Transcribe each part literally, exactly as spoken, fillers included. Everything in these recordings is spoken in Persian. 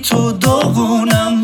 تو داغونم.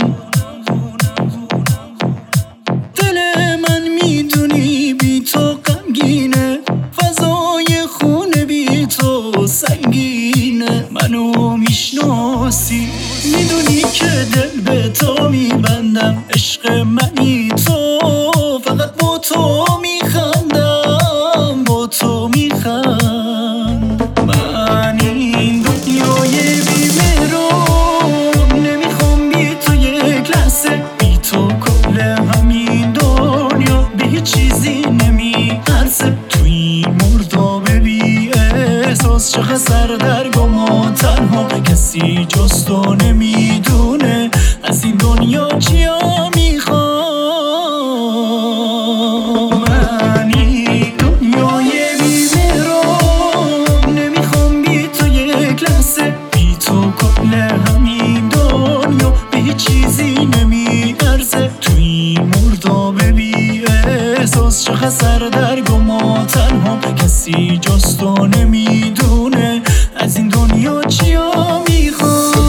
دل من میدونی بی تو غمگینه، فضای خونه بی تو سنگینه. منو میشناسی میدونی که دل به تو میبندم. عشق منی تو، فقط با تو میخندم، با تو میخند. من این دنیای بی‌مهرم نمیخوام بی تو یک لحظه. بی تو کل همین دنیا به هیچ چیزی نمیارزه. تو این مرداب بی احساس چقدر سردرگم و تنها، کسی جز تو نمیدونه از این دنیا چیا میخوام. من این دنیای بی‌مهرم نمیخوام بی تو یک لحظه. بی تو کل همین دنیا به هیچ چیزی نمیارزه. تو این مرداب بی احساس چقدر سردرگم و تنها، کسی جز تو نمیدونه از این دنیا چیا میخوام.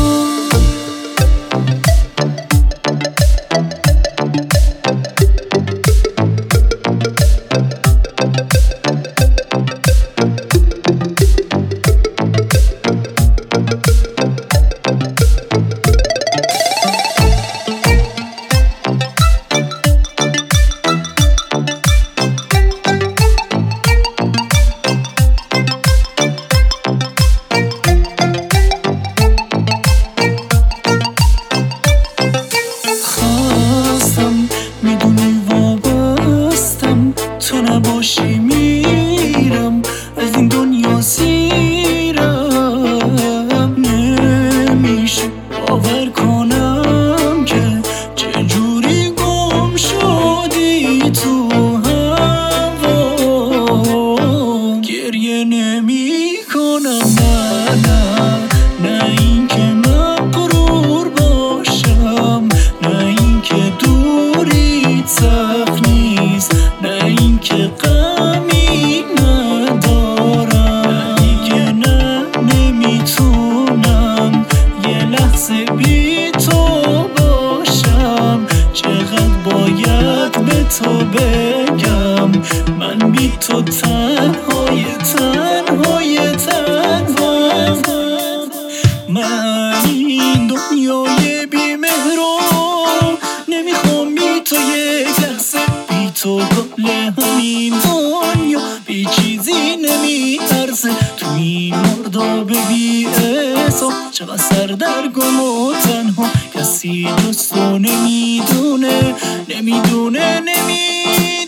تو نباشی میرم از این دنیا سیرم. نمیشه باور کنم که چجوری گم شدی تو هوا. گریه نمی کنم، نه نه نه این که مغرور باشم، نه این که دوریت سخت نیست، نه این که غمی ندارم. دیگه نه نمیتونم یه لحظه بی تو باشم. چقدر باید به تو بگم، من بی تو تنهای تنهای تنها. من این دنیای بی‌مهرم نمیخوام بی تو یک لحظه. بی تو کل همین دنیا بی چیزی نمیارزه. تو این مرداب بی احساس چقدر سردرگم و تنها، کسی جز تو نمیدونه نمیدونه نمی